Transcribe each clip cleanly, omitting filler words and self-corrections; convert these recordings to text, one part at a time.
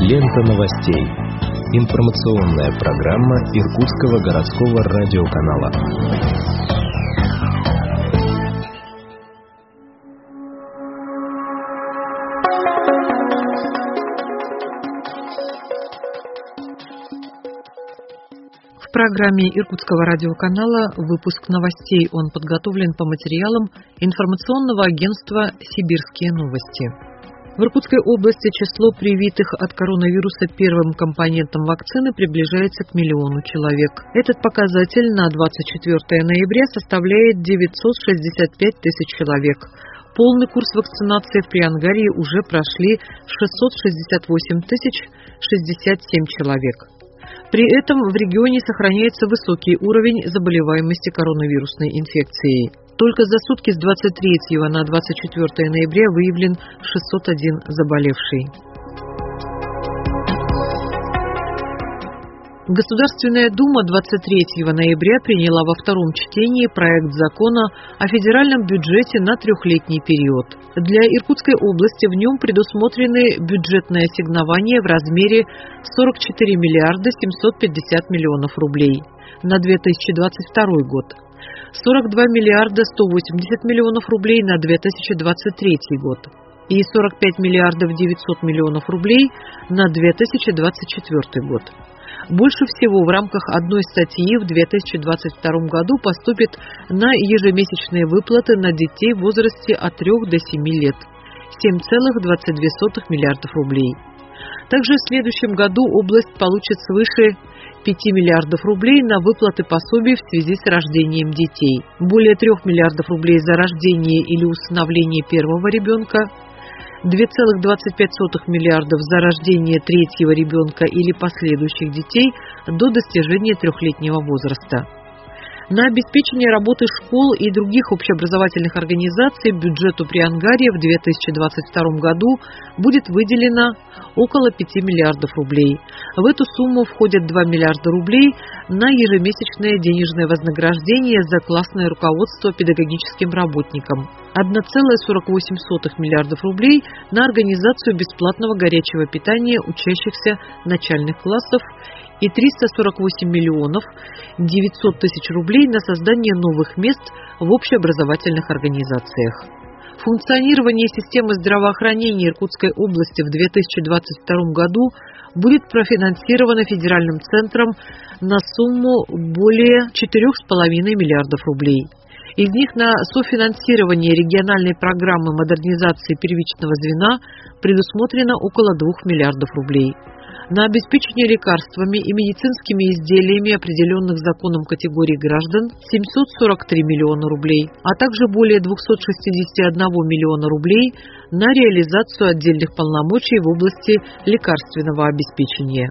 Лента новостей. Информационная программа Иркутского городского радиоканала. В программе Иркутского радиоканала выпуск новостей. Он подготовлен по материалам информационного агентства «Сибирские новости». В Иркутской области число привитых от коронавируса первым компонентом вакцины приближается к 1 миллиону человек. Этот показатель на 24 ноября составляет 965 тысяч человек. Полный курс вакцинации в Приангарии уже прошли 668 тысяч 67 человек. При этом в регионе сохраняется высокий уровень заболеваемости коронавирусной инфекцией. Только за сутки с 23 на 24 ноября выявлен 601 заболевший. Государственная Дума 23 ноября приняла во втором чтении проект закона о федеральном бюджете на трехлетний период. Для Иркутской области в нем предусмотрены бюджетные ассигнования в размере 44 миллиарда 750 миллионов рублей на 2022 год, 42 миллиарда 180 миллионов рублей на 2023 год и 45 миллиардов 900 миллионов рублей на 2024 год. Больше всего в рамках одной статьи в 2022 году поступит на ежемесячные выплаты на детей в возрасте от 3 до 7 лет – 7,22 миллиардов рублей. Также в следующем году область получит свыше 5 миллиардов рублей на выплаты пособий в связи с рождением детей, более 3 миллиардов рублей за рождение или усыновление первого ребенка, 2,25 миллиардов за рождение третьего ребенка или последующих детей до достижения трехлетнего возраста. На обеспечение работы школ и других общеобразовательных организаций бюджету Приангарии в 2022 году будет выделено около 5 миллиардов рублей. В эту сумму входят 2 миллиарда рублей на ежемесячное денежное вознаграждение за классное руководство педагогическим работникам, 1,48 миллиардов рублей на организацию бесплатного горячего питания учащихся начальных классов и 348 миллионов 900 тысяч рублей на создание новых мест в общеобразовательных организациях. Функционирование системы здравоохранения Иркутской области в 2022 году будет профинансировано федеральным центром на сумму более 4,5 миллиардов рублей. Из них на софинансирование региональной программы модернизации первичного звена предусмотрено около 2 миллиардов рублей. На обеспечение лекарствами и медицинскими изделиями определенных законом категорий граждан 743 миллиона рублей, а также более 261 миллиона рублей на реализацию отдельных полномочий в области лекарственного обеспечения.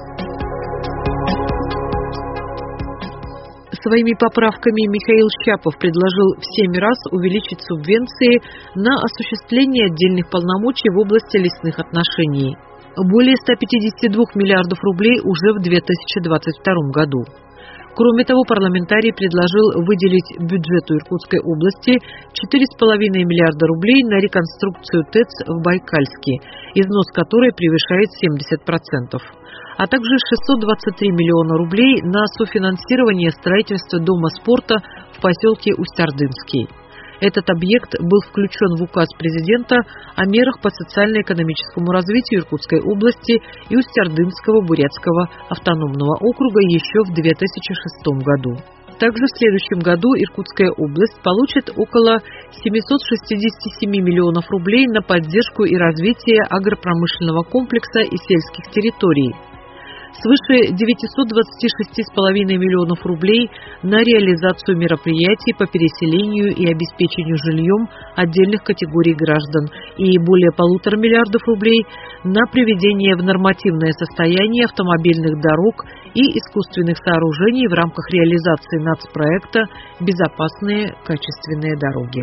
Своими поправками Михаил Щапов предложил в 7 раз увеличить субвенции на осуществление отдельных полномочий в области лесных отношений. Более 152 миллиардов рублей уже в 2022 году. Кроме того, парламентарий предложил выделить бюджету Иркутской области 4,5 миллиарда рублей на реконструкцию ТЭЦ в Байкальске, износ которой превышает 70%, а также 623 миллиона рублей на софинансирование строительства дома спорта в поселке Усть-Ордынский. Этот объект был включен в указ президента о мерах по социально-экономическому развитию Иркутской области и Усть-Ордынского Бурятского автономного округа еще в 2006 году. Также в следующем году Иркутская область получит около 767 миллионов рублей на поддержку и развитие агропромышленного комплекса и сельских территорий, свыше 926,5 миллионов рублей на реализацию мероприятий по переселению и обеспечению жильем отдельных категорий граждан и более 1,5 миллиардов рублей на приведение в нормативное состояние автомобильных дорог и искусственных сооружений в рамках реализации нацпроекта «Безопасные качественные дороги».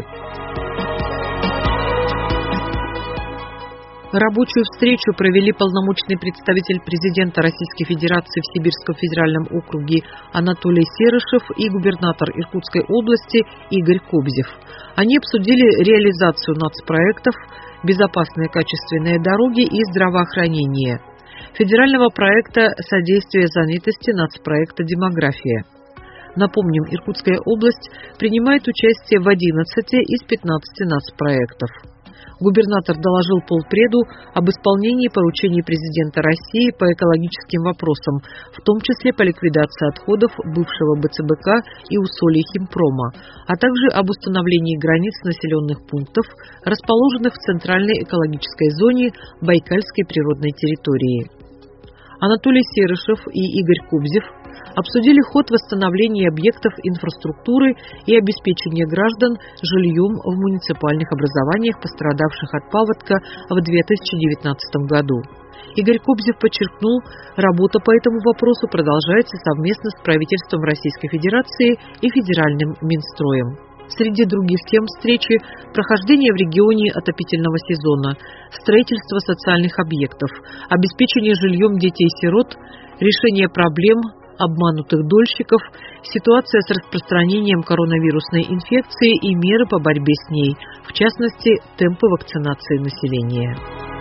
Рабочую встречу провели полномочный представитель президента Российской Федерации в Сибирском федеральном округе Анатолий Серышев и губернатор Иркутской области Игорь Кобзев. Они обсудили реализацию нацпроектов «Безопасные качественные дороги» и здравоохранение. федерального проекта содействия занятости нацпроекта «Демография». Напомним, Иркутская область принимает участие в 11 из 15 нацпроектов. Губернатор доложил полпреду об исполнении поручений президента России по экологическим вопросам, в том числе по ликвидации отходов бывшего БЦБК и усолья химпрома, а также об установлении границ населенных пунктов, расположенных в центральной экологической зоне Байкальской природной территории. Анатолий Серышев и Игорь Кобзев обсудили ход восстановления объектов инфраструктуры и обеспечения граждан жильем в муниципальных образованиях, пострадавших от паводка в 2019 году. Игорь Кобзев подчеркнул, работа по этому вопросу продолжается совместно с правительством Российской Федерации и федеральным Минстроем. Среди других тем встречи – прохождение в регионе отопительного сезона, строительство социальных объектов, обеспечение жильем детей-сирот, решение проблем обманутых дольщиков, ситуация с распространением коронавирусной инфекции и меры по борьбе с ней, в частности, темпы вакцинации населения.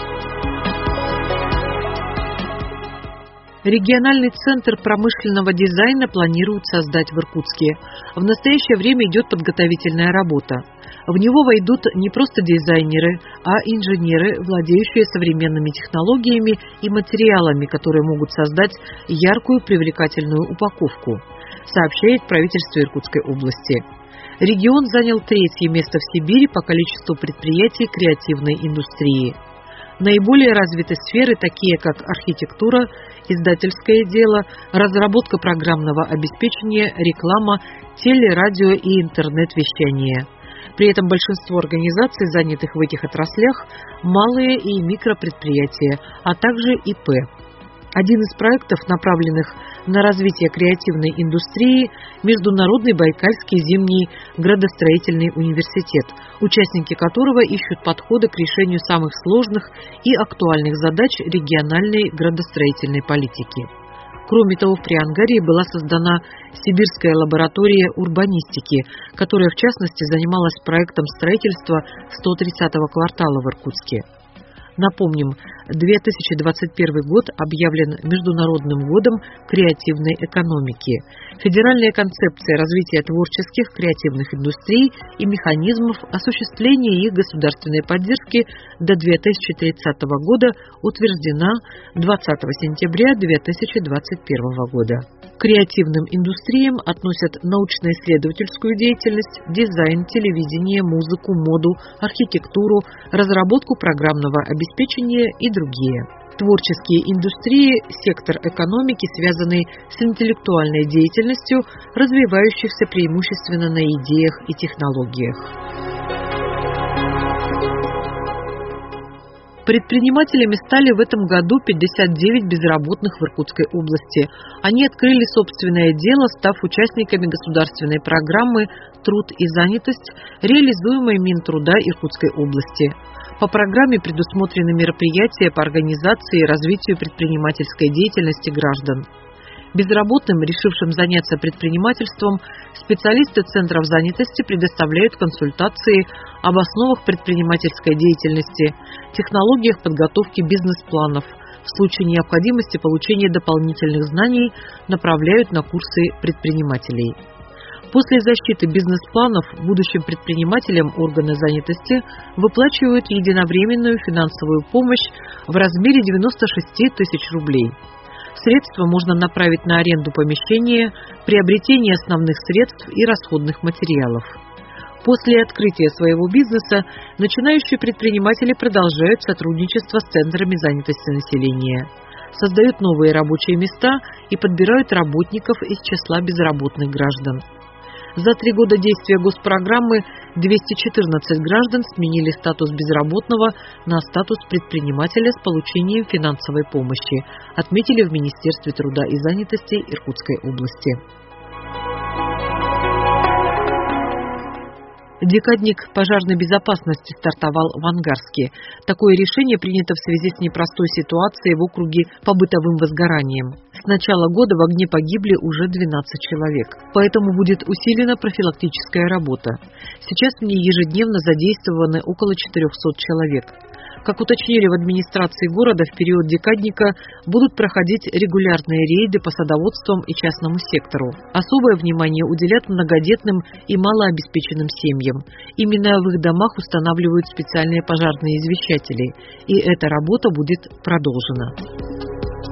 Региональный центр промышленного дизайна планируют создать в Иркутске. В настоящее время идет подготовительная работа. В него войдут не просто дизайнеры, а инженеры, владеющие современными технологиями и материалами, которые могут создать яркую привлекательную упаковку, сообщает правительство Иркутской области. Регион занял 3-е место в Сибири по количеству предприятий креативной индустрии. Наиболее развиты сферы, такие как архитектура, издательское дело, разработка программного обеспечения, реклама, теле-, радио и интернет-вещание. При этом большинство организаций, занятых в этих отраслях, малые и микропредприятия, а также ИП. Один из проектов, направленных на развитие креативной индустрии, Международный Байкальский зимний градостроительный университет, участники которого ищут подходы к решению самых сложных и актуальных задач региональной градостроительной политики. Кроме того, в Приангарии была создана Сибирская лаборатория урбанистики, которая, в частности, занималась проектом строительства 130-го квартала в Иркутске. Напомним, 2021 год объявлен Международным годом креативной экономики. Федеральная концепция развития творческих креативных индустрий и механизмов осуществления их государственной поддержки до 2030 года утверждена 20 сентября 2021 года. К креативным индустриям относят научно-исследовательскую деятельность, дизайн, телевидение, музыку, моду, архитектуру, разработку программного обеспечения и другие. Творческие индустрии – сектор экономики, связанный с интеллектуальной деятельностью, развивающихся преимущественно на идеях и технологиях. Предпринимателями стали в этом году 59 безработных в Иркутской области. Они открыли собственное дело, став участниками государственной программы «Труд и занятость», реализуемой Минтруда Иркутской области. По программе предусмотрены мероприятия по организации и развитию предпринимательской деятельности граждан. Безработным, решившим заняться предпринимательством, специалисты центров занятости предоставляют консультации об основах предпринимательской деятельности, технологиях подготовки бизнес-планов. В случае необходимости получения дополнительных знаний направляют на курсы предпринимателей. После защиты бизнес-планов будущим предпринимателям органы занятости выплачивают единовременную финансовую помощь в размере 96 тысяч рублей. Средства можно направить на аренду помещения, приобретение основных средств и расходных материалов. После открытия своего бизнеса начинающие предприниматели продолжают сотрудничество с центрами занятости населения, создают новые рабочие места и подбирают работников из числа безработных граждан. За 3 года действия госпрограммы 214 граждан сменили статус безработного на статус предпринимателя с получением финансовой помощи, отметили в Министерстве труда и занятости Иркутской области. Декадник пожарной безопасности стартовал в Ангарске. Такое решение принято в связи с непростой ситуацией в округе по бытовым возгораниям. С начала года в огне погибли уже 12 человек, поэтому будет усилена профилактическая работа. Сейчас в ней ежедневно задействованы около 400 человек. Как уточнили в администрации города, в период декадника будут проходить регулярные рейды по садоводствам и частному сектору. Особое внимание уделят многодетным и малообеспеченным семьям. Именно в их домах устанавливают специальные пожарные извещатели, и эта работа будет продолжена.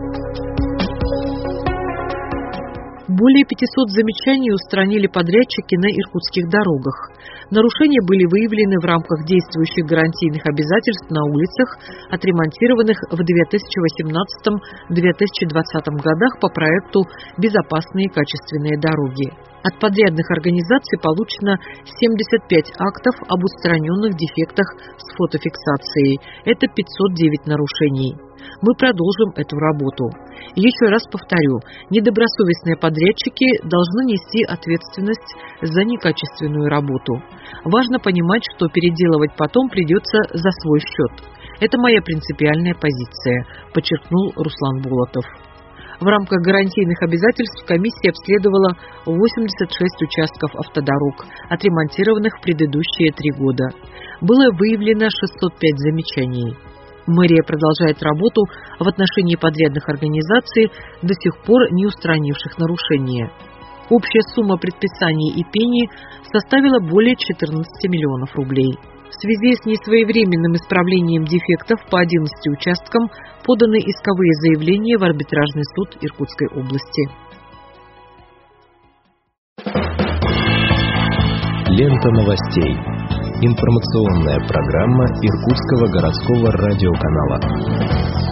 Более 500 замечаний устранили подрядчики на иркутских дорогах. Нарушения были выявлены в рамках действующих гарантийных обязательств на улицах, отремонтированных в 2018-2020 годах по проекту «Безопасные и качественные дороги». От подрядных организаций получено 75 актов об устраненных дефектах с фотофиксацией. Это 509 нарушений. Мы продолжим эту работу. Еще раз повторю, недобросовестные подрядчики должны нести ответственность за некачественную работу. Важно понимать, что переделывать потом придется за свой счет. Это моя принципиальная позиция, подчеркнул Руслан Болотов. В рамках гарантийных обязательств комиссия обследовала 86 участков автодорог, отремонтированных в предыдущие 3 года. Было выявлено 605 замечаний. Мэрия продолжает работу в отношении подрядных организаций, до сих пор не устранивших нарушения. Общая сумма предписаний и пений составила более 14 миллионов рублей. В связи с несвоевременным исправлением дефектов по 11 участкам поданы исковые заявления в арбитражный суд Иркутской области. Лента новостей. Информационная программа Иркутского городского радиоканала.